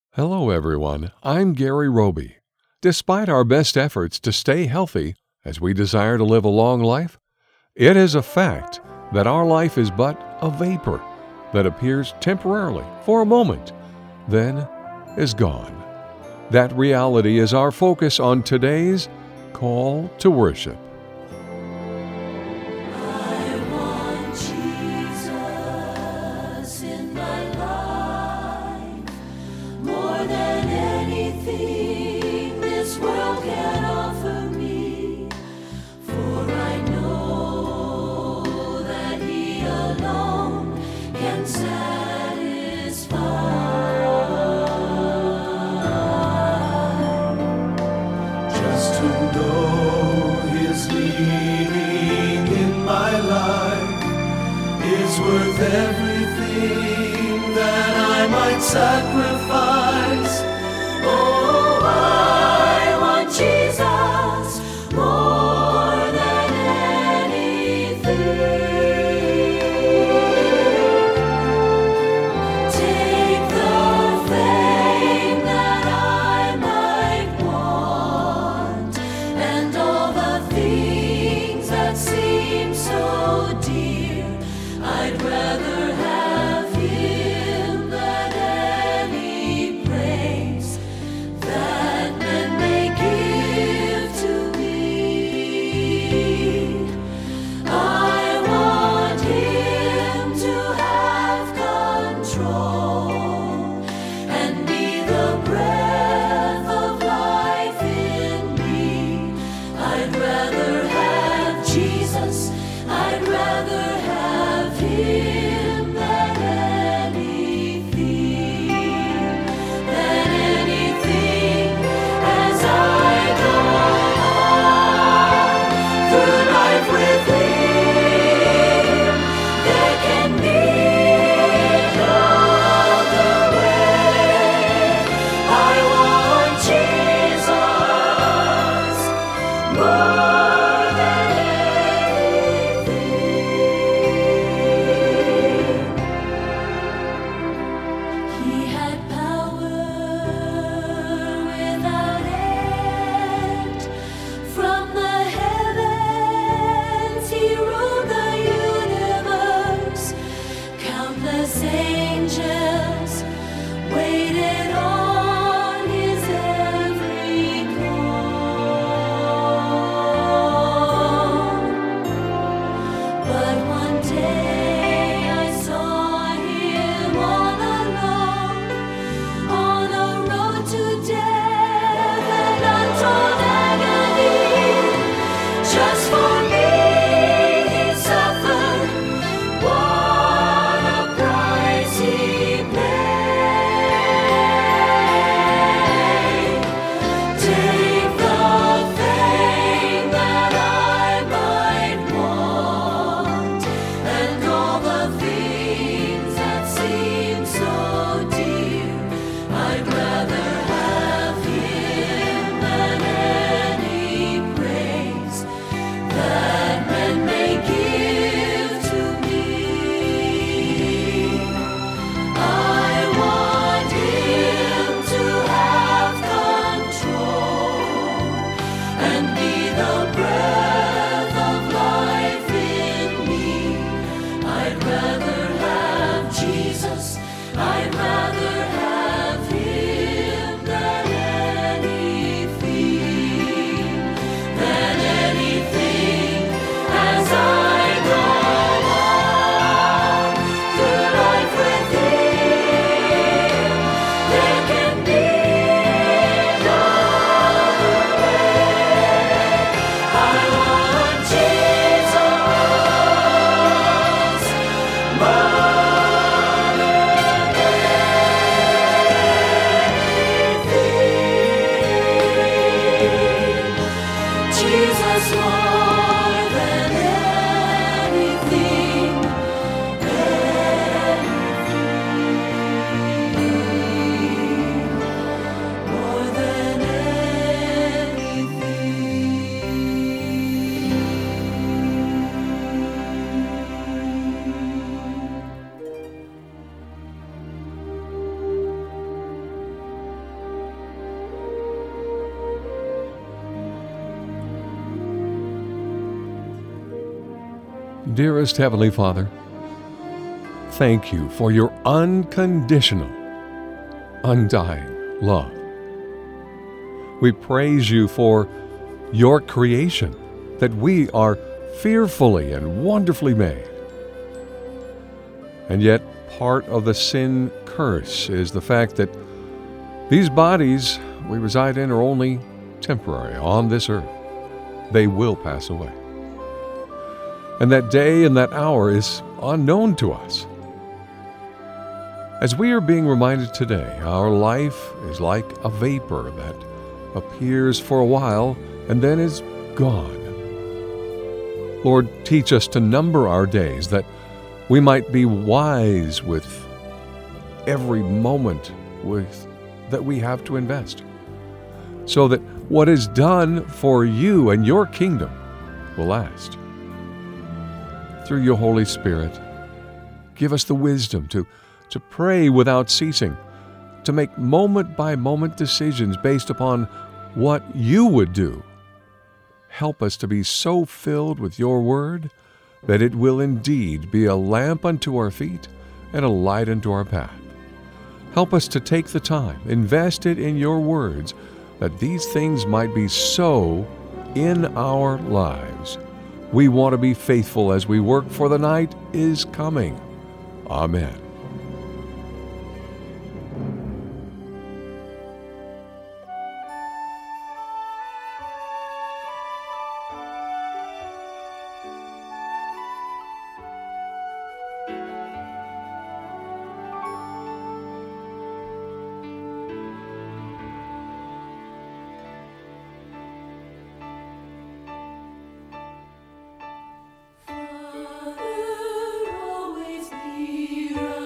Hello, everyone. I'm Gary Roby. Despite our best efforts to stay healthy as we desire to live a long life, it is a fact that our life is but a vapor that appears temporarily for a moment, then is gone. That reality is our focus on today's call to worship. I want Jesus in my life more than anything this world can offer me, for I know that He alone can satisfy. Just to know His leading in my life is worth everything that I might sacrifice. Oh, I want Jesus more than anything. Take the fame that I might want, and all the things that seem so dear. I'd rather have Him than any Dearest Heavenly Father, thank you for your unconditional, undying love. We praise you for your creation, that we are fearfully and wonderfully made. And yet, part of the sin curse is the fact that these bodies we reside in are only temporary on this earth. They will pass away. And that day and that hour is unknown to us. As we are being reminded today, our life is like a vapor that appears for a while and then is gone. Lord, teach us to number our days that we might be wise with every moment that we have to invest, so that what is done for you and your kingdom will last. Through your Holy Spirit, give us the wisdom to pray without ceasing, to make moment-by-moment decisions based upon what you would do. Help us to be so filled with your word that it will indeed be a lamp unto our feet and a light unto our path. Help us to take the time, invest it in your words, that these things might be so in our lives. We want to be faithful as we work, for the night is coming. Amen. Father, always near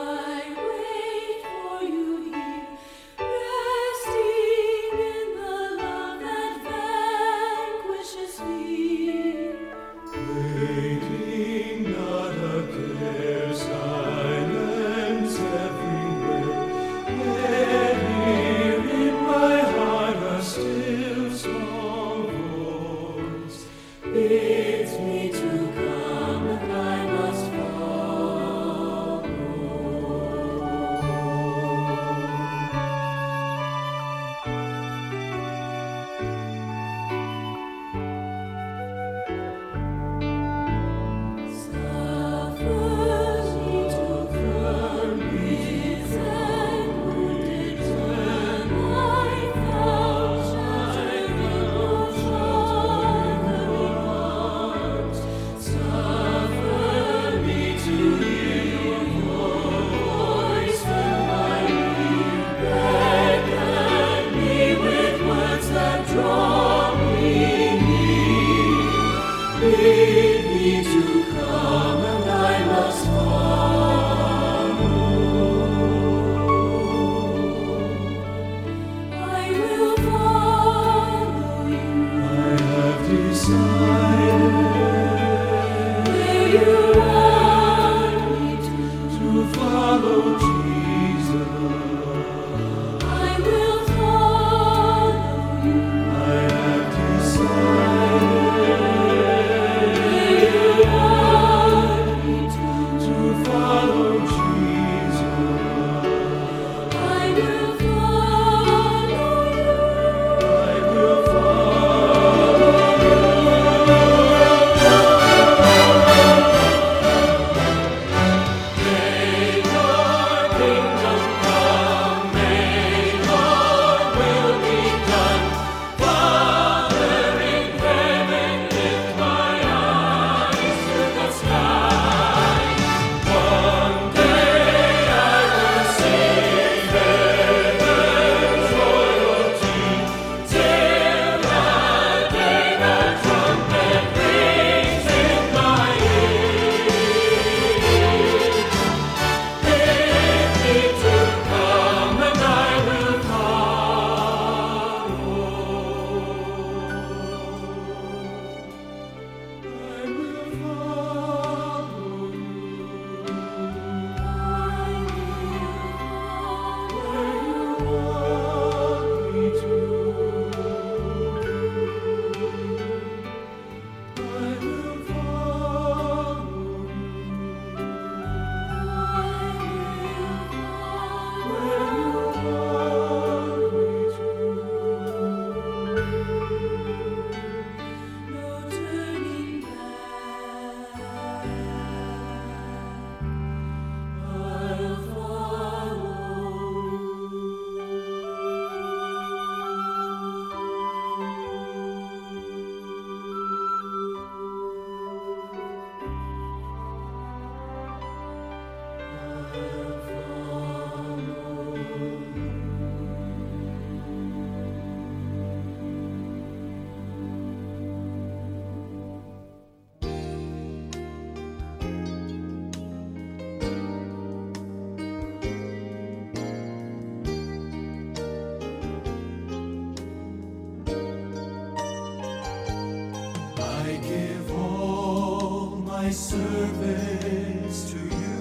service to you.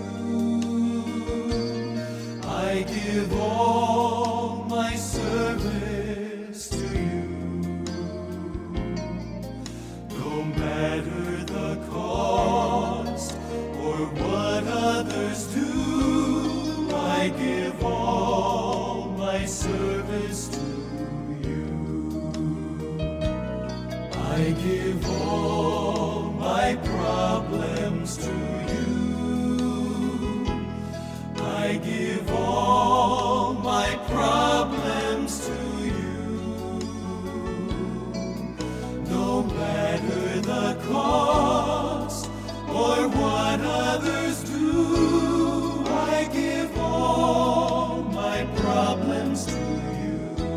I give all my service to you. No matter the cost or what others do, I give all my service to you. I give all my problems to you. I give all my problems to you. No matter the cost or what others do, I give all my problems to you.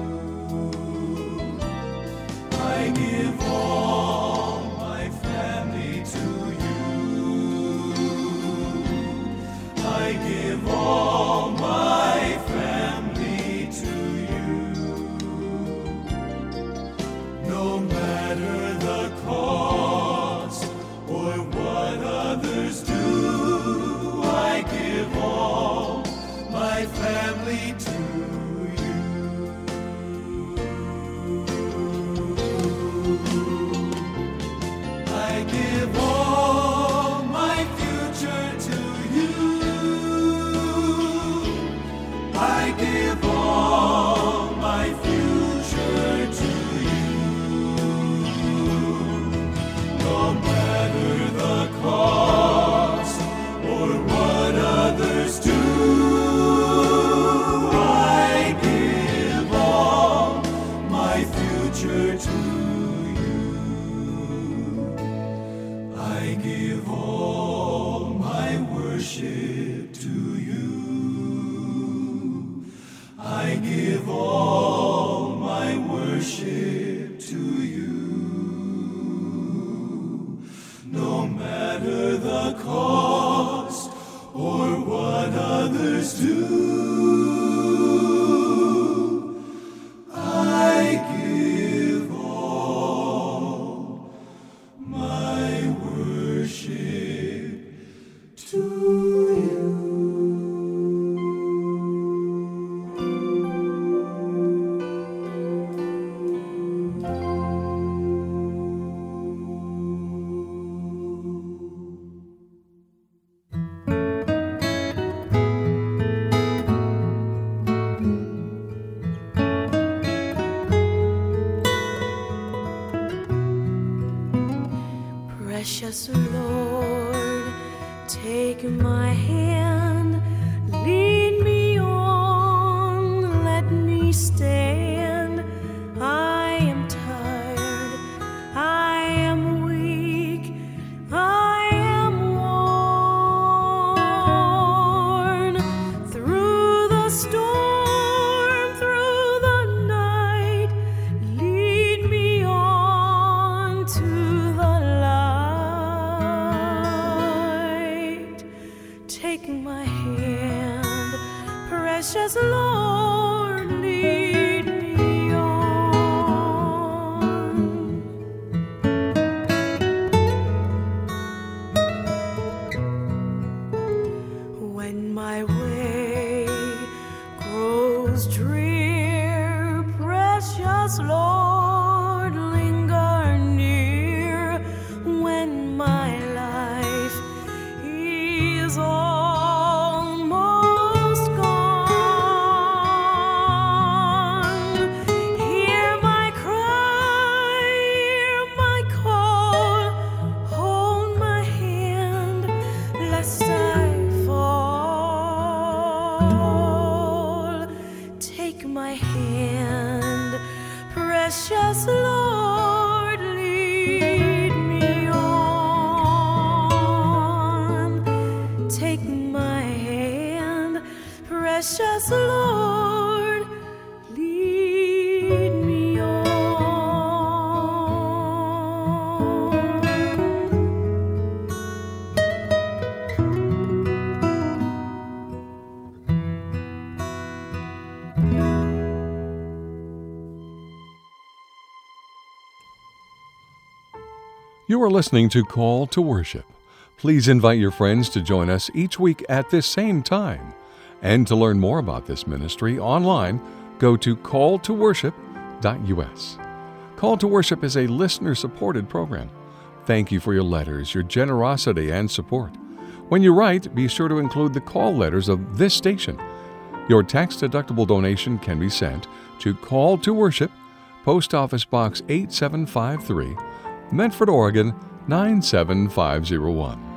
I give all my family to you. I give all my family to you. No matter the cost or what others do, I give all my family to you. I give all my future to you. I give all my future to you. No matter the cost or what others do, I give all my future to you. I give all my worship to you. I give all my worship to you. No matter the cost or what others do, I give all my worship to you. Precious Lord, take my hand, lead me on, let me stand. I am tired, I am weak, I am worn. Through the storm, through the night, lead me on to the light. Take my hand, precious Lord, lead me on. When my way grows drear, precious Lord, linger near. When my life is almost gone, hear my cry, hear my call, hold my hand, lest I fall. Take my hand, precious Lord, lead me on. Take my hand, precious Lord, lead me on. You are listening to Call to Worship, Please invite your friends to join us each week at this same time. And to learn more about this ministry online, go to calltoworship.us. Call to Worship is a listener-supported program. Thank you for your letters, your generosity, and support. When you write, be sure to include the call letters of this station. Your tax-deductible donation can be sent to Call to Worship, Post Office Box 8753, Medford, Oregon 97501.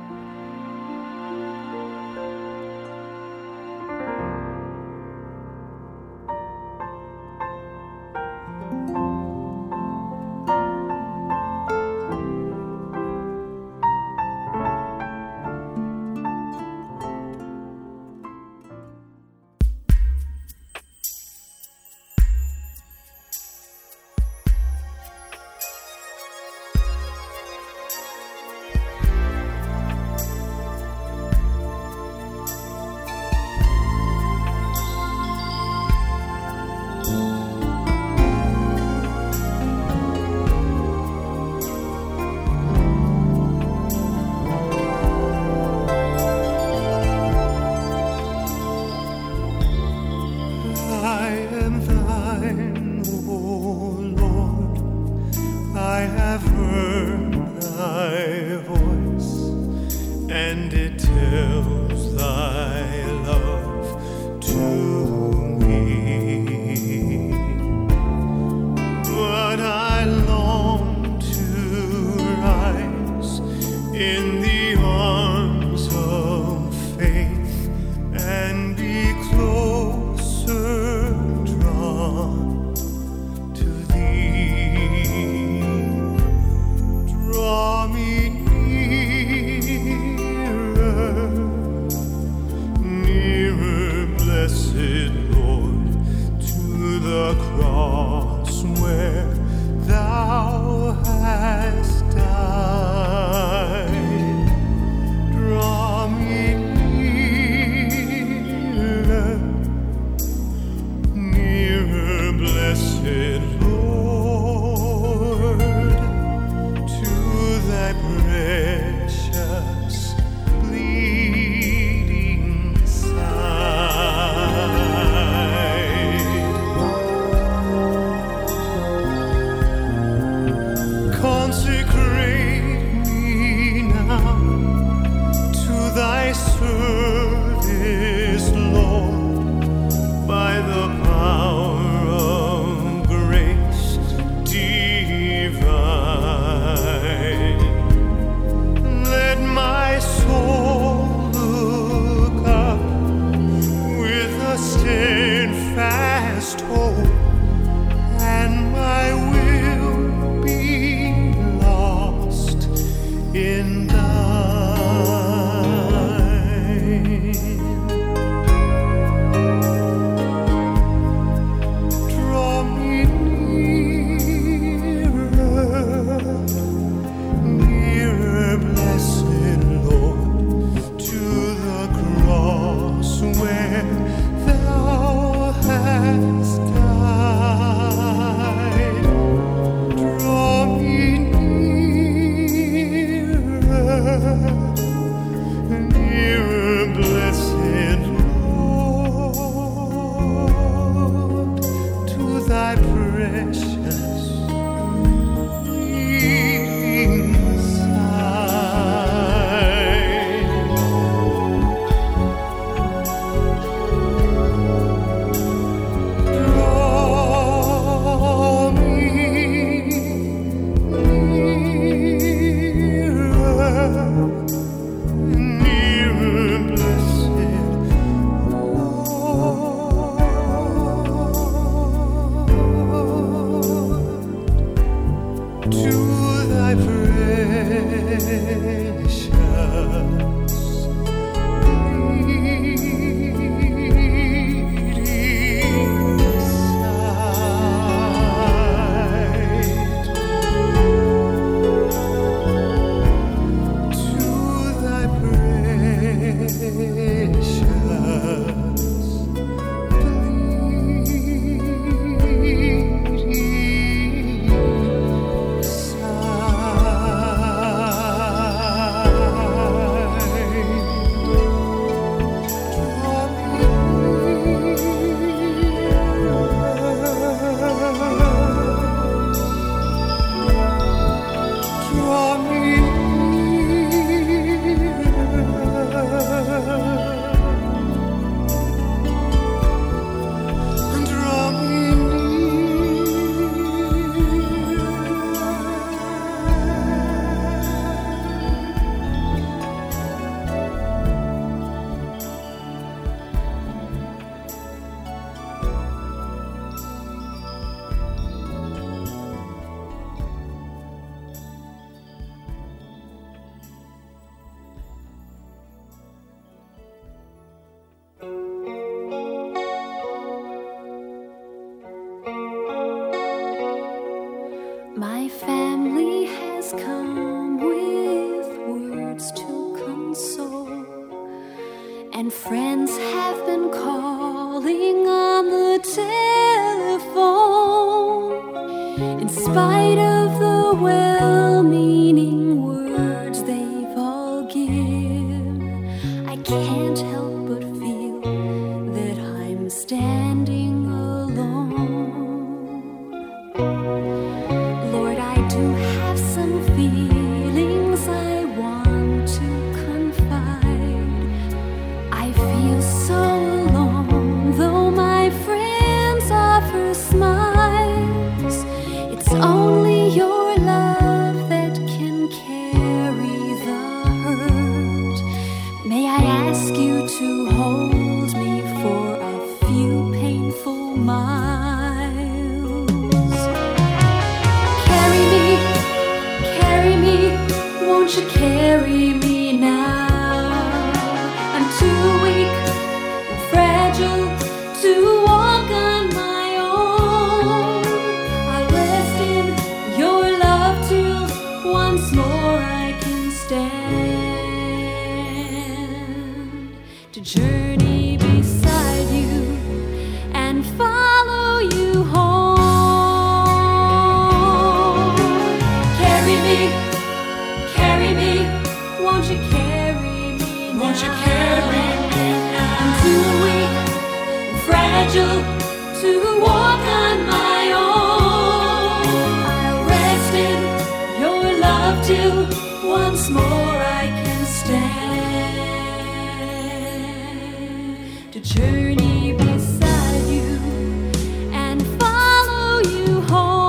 My family has come with words to console, and friends have been calling on the telephone. In spite of the well-meaning words they've all given, I can't help but feel that I'm standing alone. Lord, I do have some feelings I want to confide. I feel so alone, though my friends offer smiles. It's only your love that can carry the hurt. May I ask you to hold me for a few painful miles? Carry me, won't you carry me now? I'm too weak and fragile to walk on my own. I'll rest in your love till once more I can stand. To journey beside you and follow you home. Carry me, won't you carry me now? Won't you carry me now? I'm too weak and fragile to walk on my own. I'll rest in your love till once more I can stand. To journey beside you and follow you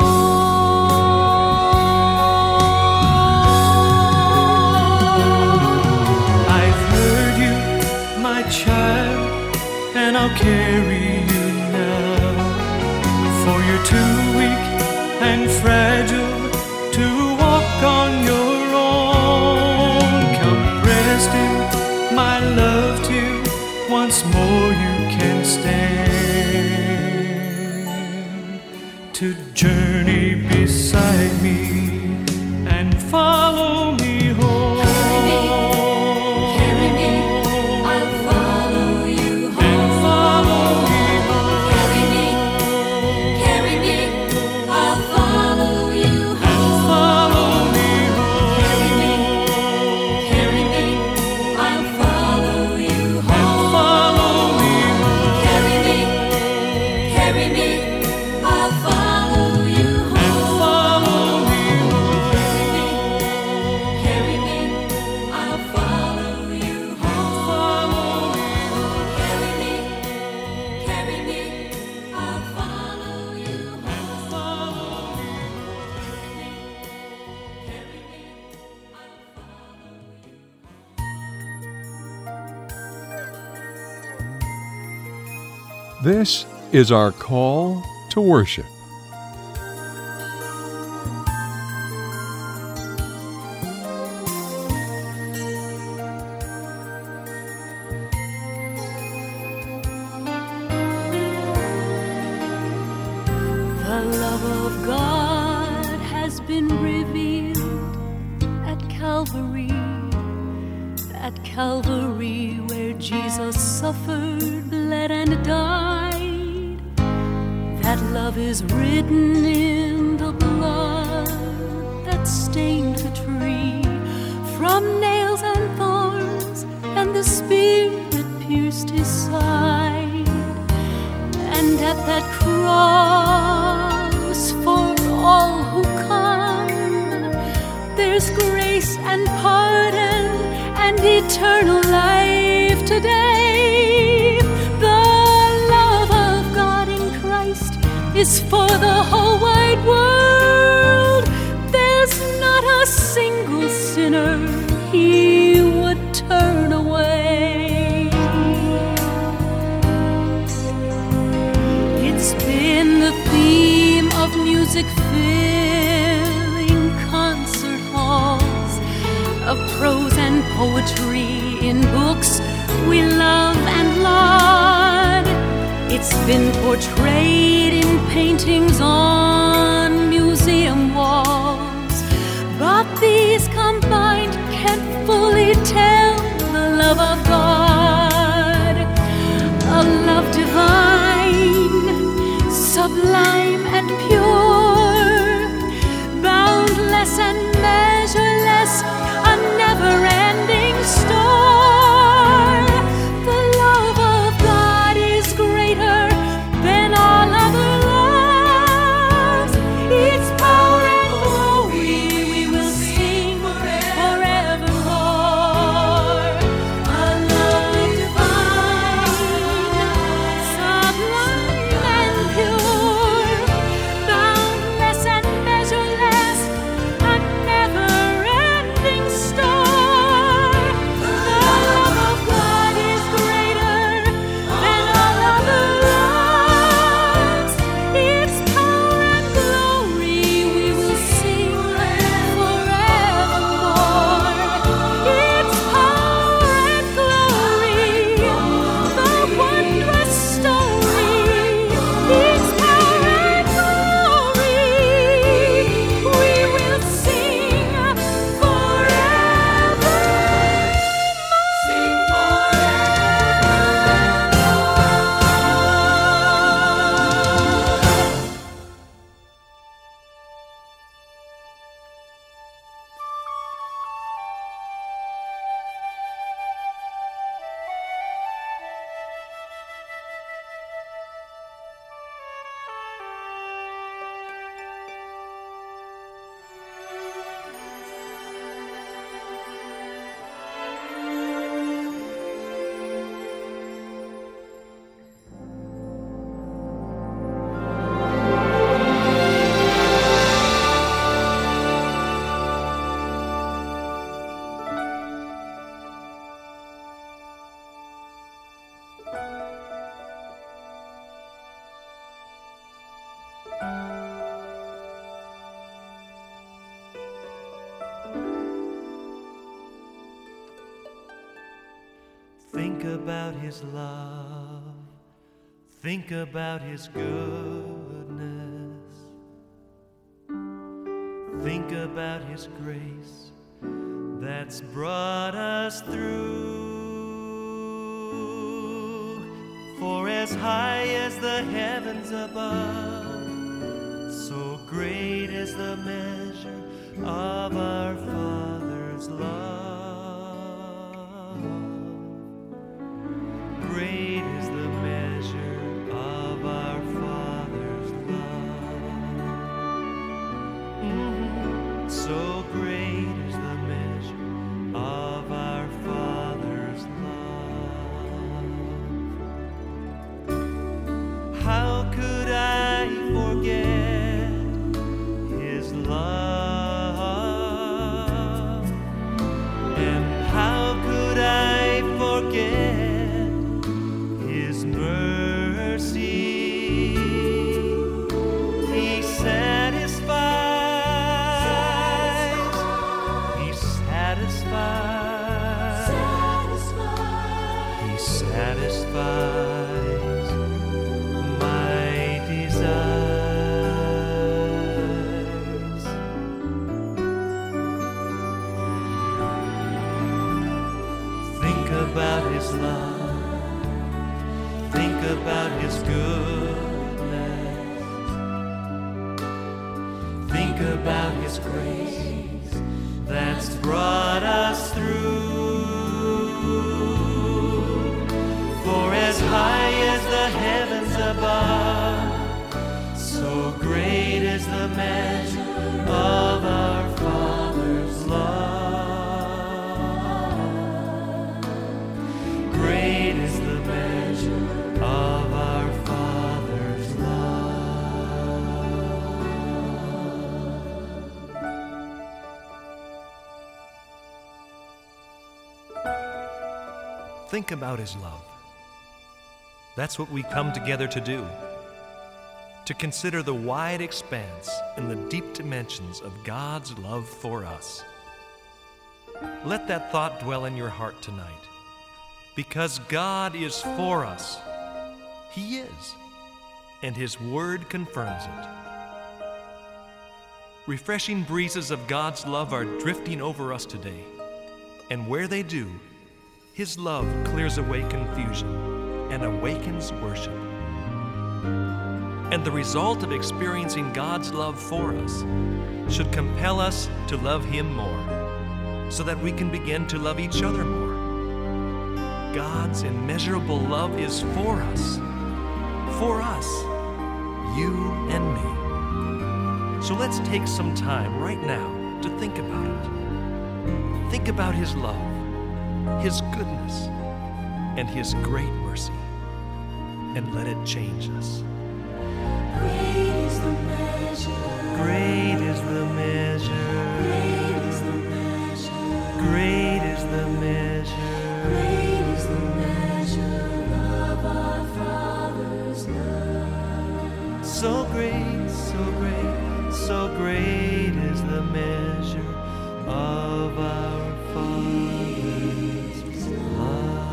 home. I've heard you, my child, and I'll carry you now. For you're too weak and fragile to walk on your own. Come rest in my love till once more you can stand. To journey beside me and follow me home. Carry me, I'll follow you home. And follow me home. Carry me, I'll follow you And home. follow me home. Carry me, I'll follow you home. Follow me home. Carry me, I'll follow you home. Follow me home. Carry me, I'll follow you home. Carry me, I'll follow you This is our call to worship. The love of God has been revealed at Calvary where Jesus suffered, bled, and died. That love is written in the blood that stained the tree, from nails and thorns, and the spear that pierced his side. And at that cross, for all who come, there's grace and pardon and eternal life today. The love of God in Christ is for the whole wide world. There's not a single sinner He would turn away. It's been the theme of music filling concert halls, of prose and poetry in books we love and laud. It's been portrayed in paintings on museum walls. love of God, a love divine, sublime and pure, boundless and measureless, a never-ending store. The love of God is greater than all other loves. Its power and glory we will sing forevermore. A love divine, sublime and pure, boundless and measureless, a never-ending store. The love of God is greater than all other loves. Its power and glory we will sing forevermore. Its power and glory, the wondrous story. Its power and glory we will sing forever. Sing Think about His love. Think about His goodness. Think about His grace that's brought us through. For as high as the heavens above, so great is the measure of our Father's love. Great is the measure of our Father's love. So great is the measure of our Father's love. How could I forget His love? And how could I forget His mercy? He satisfies. He satisfies. He satisfies my desires. Think about His love. Think about His goodness. Think about His grace that's brought us through. For as high as the heavens above, so great is the measure of our Father's love. Great is the measure of our Father's love. Think about His love. That's what we come together to do. To consider the wide expanse and the deep dimensions of God's love for us. Let that thought dwell in your heart tonight. Because God is for us. He is. And His Word confirms it. Refreshing breezes of God's love are drifting over us today. And where they do, His love clears away confusion and awakens worship. And the result of experiencing God's love for us should compel us to love Him more, so that we can begin to love each other more. God's immeasurable love is for us, you and me. So let's take some time right now to think about it. Think about His love, His goodness, and His great mercy, and let it change us. Great is the measure. Great is the measure. Great is the measure. Great is the measure. Great is the measure of our Father's love. So great, so great, so great is the measure of our Father's love.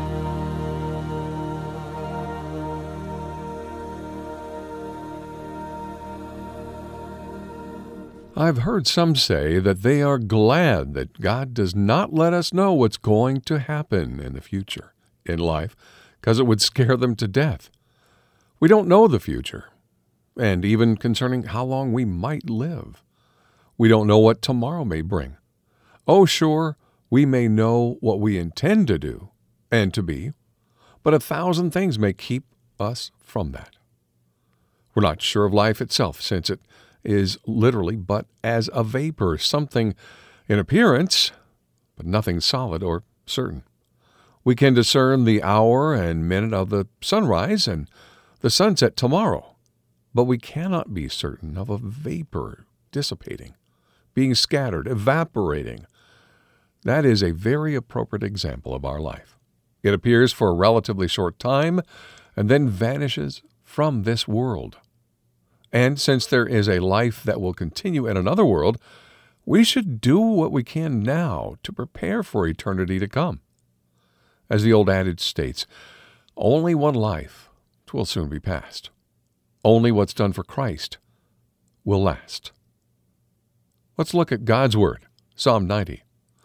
I've heard some say that they are glad that God does not let us know what's going to happen in the future in life, because it would scare them to death. We don't know the future, and even concerning how long we might live. We don't know what tomorrow may bring. Oh, sure, we may know what we intend to do and to be, but 1,000 things may keep us from that. We're not sure of life itself, since it is literally but as a vapor, something in appearance, but nothing solid or certain. We can discern the hour and minute of the sunrise and the sunset tomorrow, but we cannot be certain of a vapor dissipating, being scattered, evaporating. That is a very appropriate example of our life. It appears for a relatively short time and then vanishes from this world. And since there is a life that will continue in another world, we should do what we can now to prepare for eternity to come. As the old adage states, only one life will soon be past. Only what's done for Christ will last. Let's look at God's Word, Psalm 90.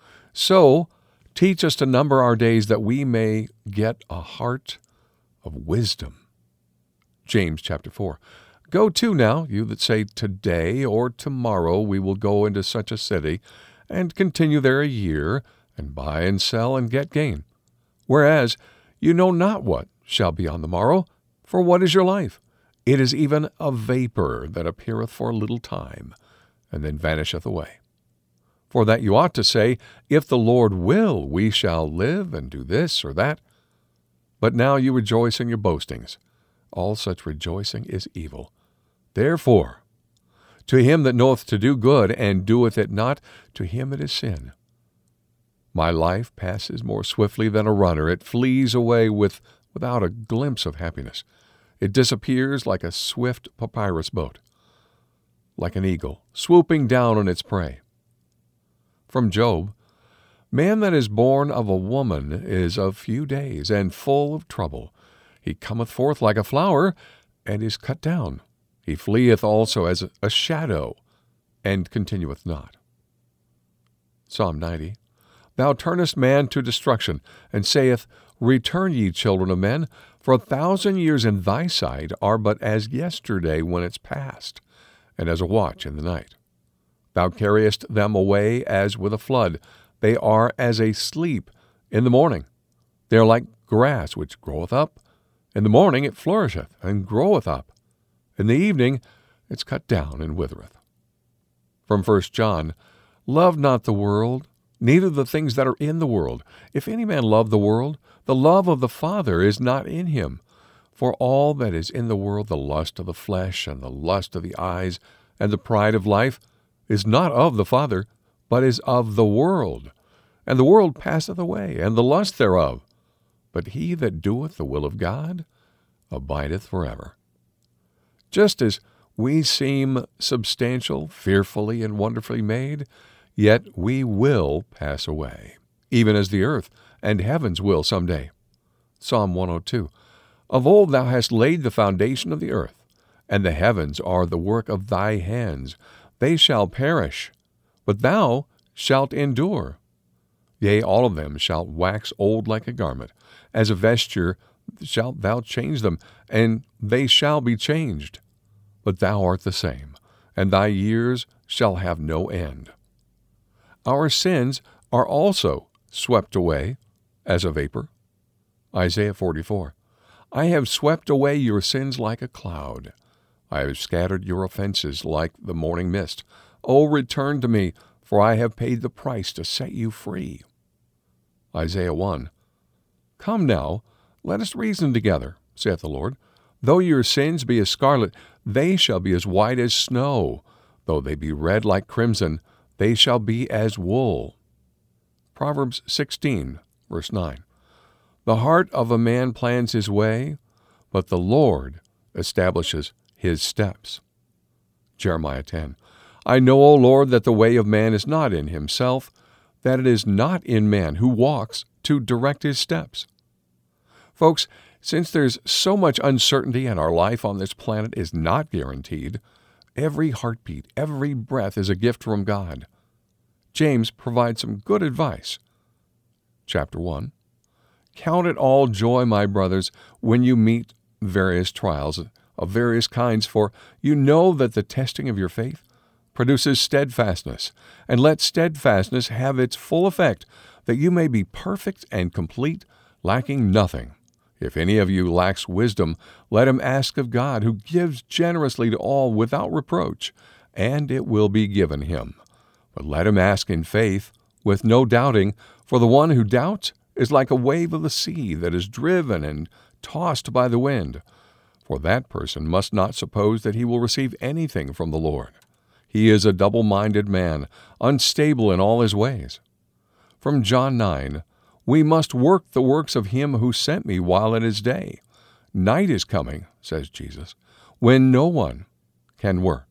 So, teach us to number our days that we may get a heart of wisdom. James chapter 4. Go to now, you that say, today or tomorrow we will go into such a city, and continue there a year, and buy and sell and get gain. Whereas you know not what shall be on the morrow, for what is your life? It is even a vapor that appeareth for a little time, and then vanisheth away. For that you ought to say, if the Lord will, we shall live and do this or that. But now you rejoice in your boastings. All such rejoicing is evil. Therefore, to him that knoweth to do good, and doeth it not, to him it is sin. My life passes more swiftly than a runner. It flees away without a glimpse of happiness. It disappears like a swift papyrus boat, like an eagle swooping down on its prey. From Job, man that is born of a woman is of few days, and full of trouble. He cometh forth like a flower, and is cut down. He fleeth also as a shadow, and continueth not. Psalm 90. Thou turnest man to destruction, and saith, Return, ye children of men, for 1,000 years in thy sight are but as yesterday when it's past, and as a watch in the night. Thou carriest them away as with a flood. They are as a sleep in the morning. They are like grass which groweth up. In the morning it flourisheth, and groweth up. In the evening it's cut down and withereth. From 1 John, Love not the world, neither the things that are in the world. If any man love the world, the love of the Father is not in him. For all that is in the world, the lust of the flesh, and the lust of the eyes, and the pride of life, is not of the Father, but is of the world. And the world passeth away, and the lust thereof. But he that doeth the will of God abideth forever. Just as we seem substantial, fearfully and wonderfully made, yet we will pass away, even as the earth and heavens will some day. Psalm 102. Of old thou hast laid the foundation of the earth, and the heavens are the work of thy hands. They shall perish, but thou shalt endure. Yea, all of them shall wax old like a garment. As a vesture shalt thou change them, and they shall be changed. But thou art the same, and thy years shall have no end. Our sins are also swept away as a vapor. Isaiah 44. I have swept away your sins like a cloud. I have scattered your offenses like the morning mist. O return to me, for I have paid the price to set you free. Isaiah 1. Come now, let us reason together, saith the Lord. Though your sins be as scarlet, they shall be as white as snow. Though they be red like crimson, they shall be as wool. Proverbs 16, verse 9. The heart of a man plans his way, but the Lord establishes his steps. Jeremiah 10. I know, O Lord, that the way of man is not in himself, that it is not in man who walks to direct his steps. Folks, since there's so much uncertainty and our life on this planet is not guaranteed, every heartbeat, every breath is a gift from God. James provides some good advice. Chapter 1. Count it all joy, my brothers, when you meet various trials of various kinds, for you know that the testing of your faith produces steadfastness, and let steadfastness have its full effect, that you may be perfect and complete, lacking nothing. If any of you lacks wisdom, let him ask of God, who gives generously to all without reproach, and it will be given him. But let him ask in faith, with no doubting, for the one who doubts is like a wave of the sea that is driven and tossed by the wind. For that person must not suppose that he will receive anything from the Lord. He is a double-minded man, unstable in all his ways. From John 9, we must work the works of him who sent me while it is day. Night is coming, says Jesus, when no one can work.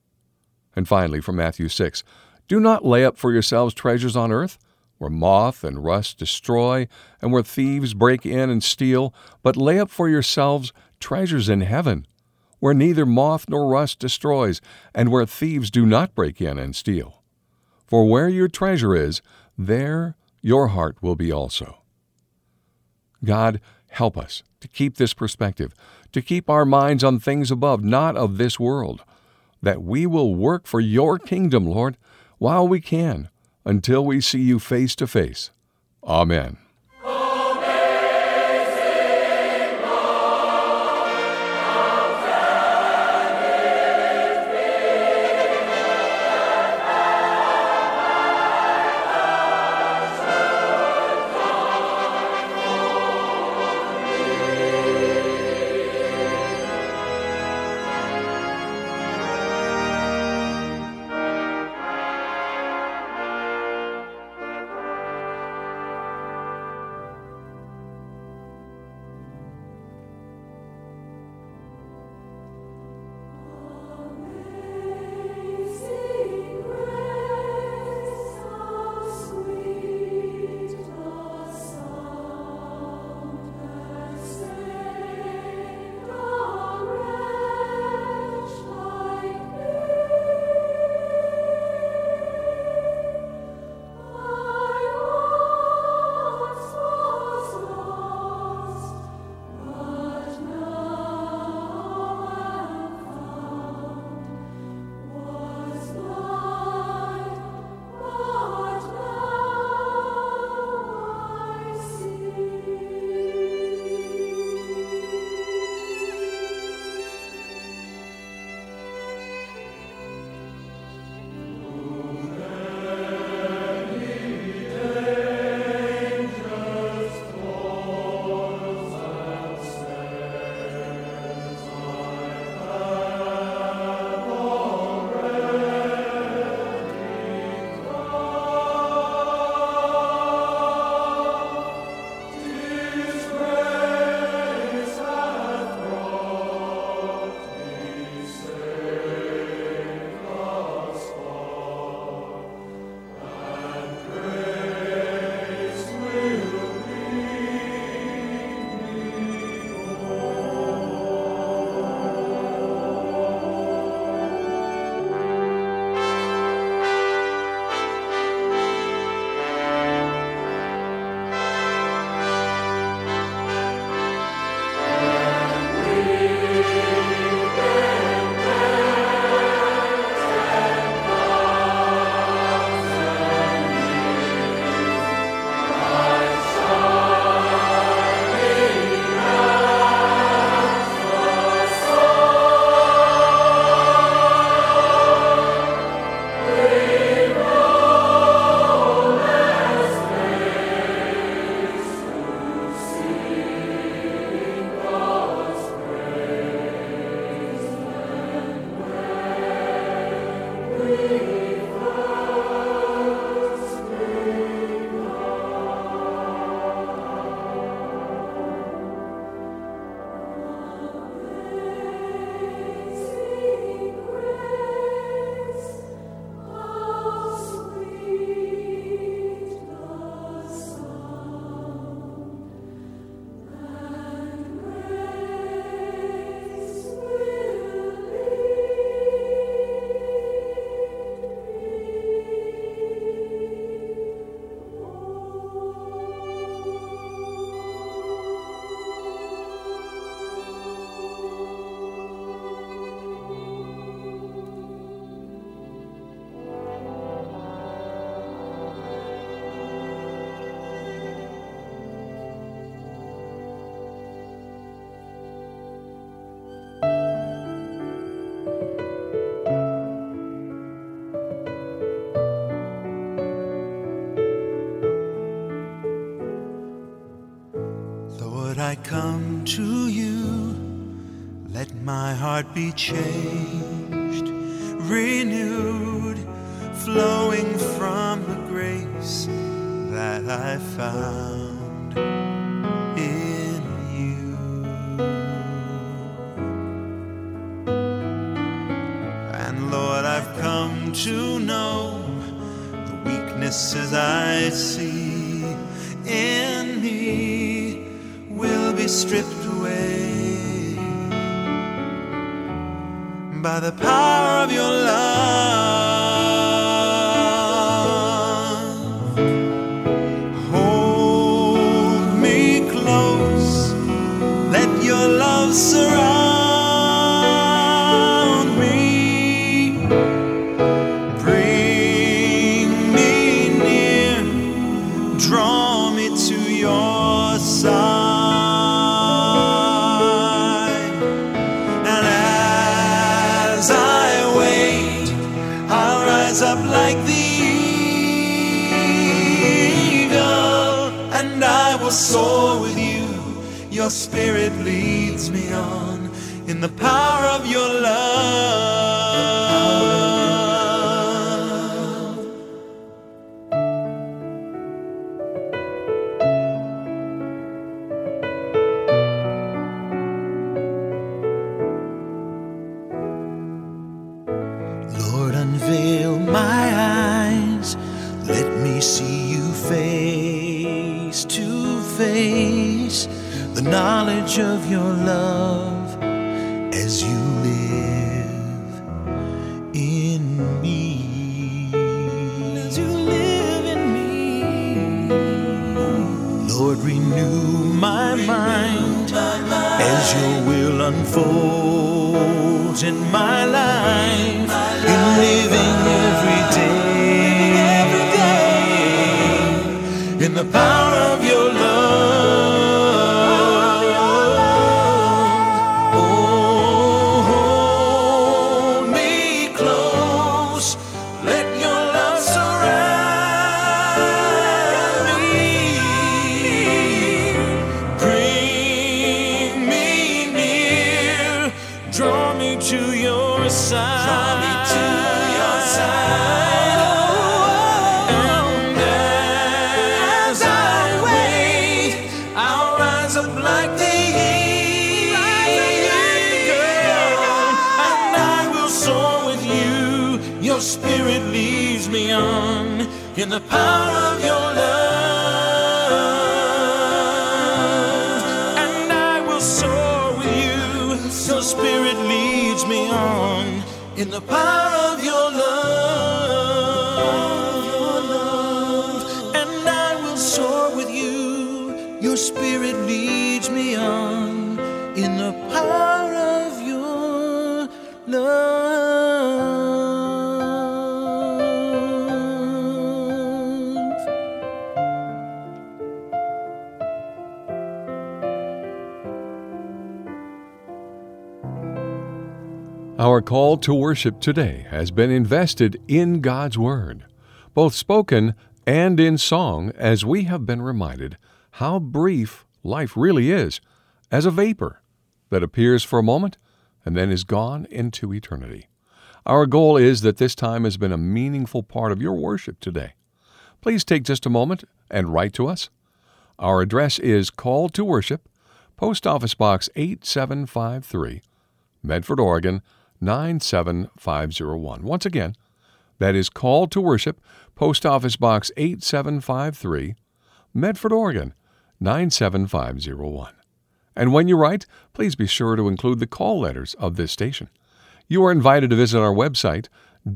And finally, from Matthew 6, do not lay up for yourselves treasures on earth, where moth and rust destroy, and where thieves break in and steal, but lay up for yourselves treasures in heaven, where neither moth nor rust destroys, and where thieves do not break in and steal. For where your treasure is, there your heart will be also. God, help us to keep this perspective, to keep our minds on things above, not of this world, that we will work for your kingdom, Lord, while we can, until we see you face to face. Amen. Lord, I come to you, let my heart be changed, renewed, flowing from the grace that I found in you. And Lord, I've come to know the weaknesses I see in me will be stripped away by the power of your love. Hold me close, let your love surround me, bring me near, draw me to your side. Up like the eagle, and I will soar with you. Your spirit leads me on in the power of your love. Lord, unveil my eyes, let me see you face to face, the knowledge of your love as you live in me. As you live in me. Lord, renew my mind as your will unfolds in my life, in living every day, in the power of your love. Oh, hold me close, let your love surround me, bring me near, draw me to your side. Draw me to your side. And as I wait, I'll rise up like the eagle, and I will soar with you. Your spirit leads me on in the power of your love. And I will soar with you. Your spirit leads me on in the power of your love. And I will soar with you. Your spirit leads me on in the power of your love. Our call to worship today has been invested in God's Word, both spoken and in song, as we have been reminded how brief life really is, as a vapor that appears for a moment and then is gone into eternity. Our goal is that this time has been a meaningful part of your worship today. Please take just a moment and write to us. Our address is Call to Worship, Post Office Box 8753, Medford, Oregon 97501. Once again, that is Call to Worship, Post Office Box 8753, Medford, Oregon 97501. And when you write, please be sure to include the call letters of this station. You are invited to visit our website,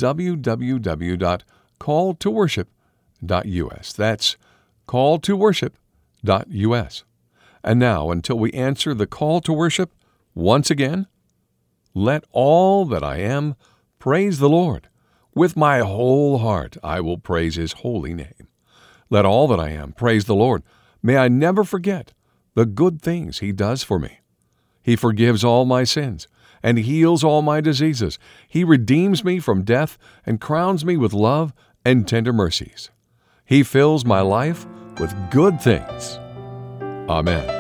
www.calltoworship.us. That's calltoworship.us. And now, until we answer the call to worship once again, let all that I am praise the Lord. With my whole heart I will praise His holy name. Let all that I am praise the Lord. May I never forget the good things He does for me. He forgives all my sins and heals all my diseases. He redeems me from death and crowns me with love and tender mercies. He fills my life with good things. Amen.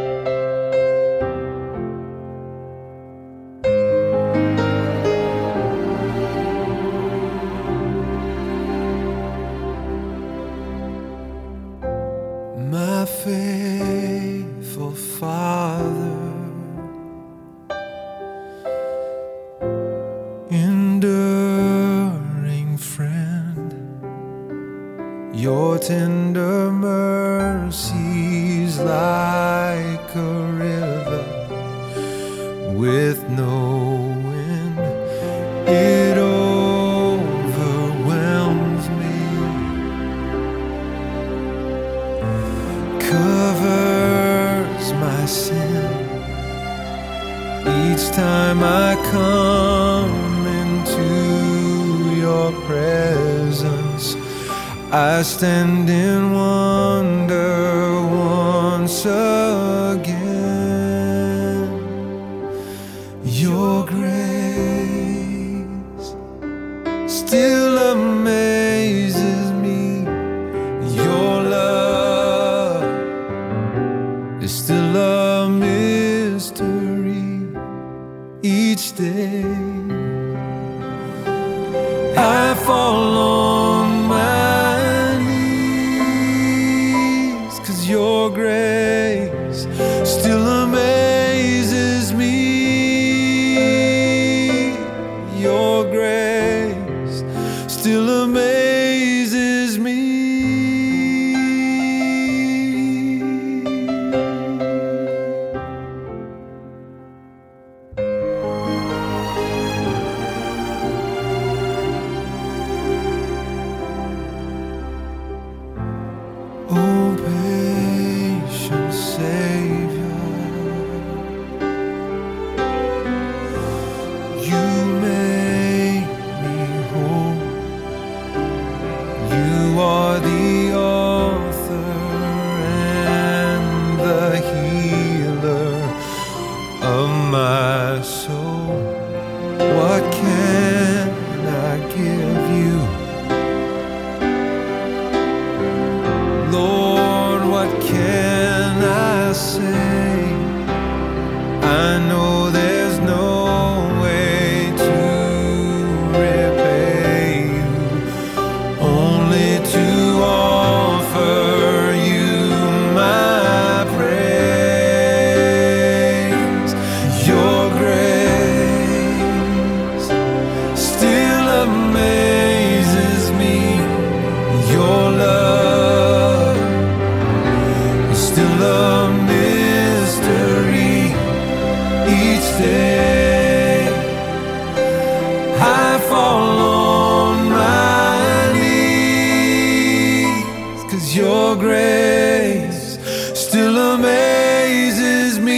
My faithful Father, enduring friend, your tender mercies like a river with no end, it overwhelms me, covers my sin each time I come into your presence. I stand in wonder once again. Your grace still amazes me. Your love is still a mystery each day. I fall on my knees, 'cause your grace still amazes me. Your grace still amazes me. Oh, patient Savior, you make me whole. You are the author and the healer of my soul. What can I give you, Lord? What can I say? I know there's no way to repay you, only to offer you my praise. Your grace still amazes me. Your love is still a mystery each day. I fall on my knees, 'cause your grace still amazes me.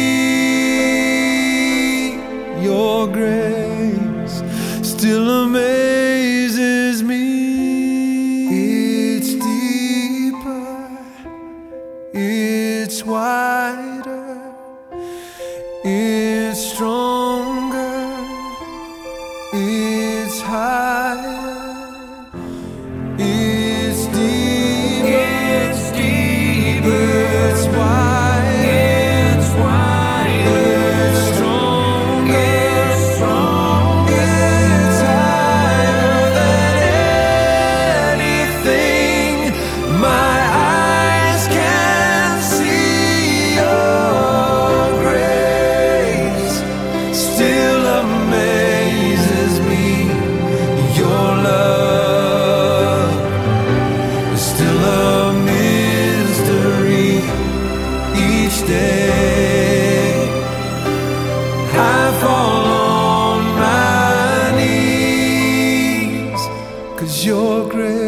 Your grace still amazes me. It's deeper, it's wider, it's stronger, it's higher, it's deeper, it's wider, it's stronger, it's higher. 'cause your grace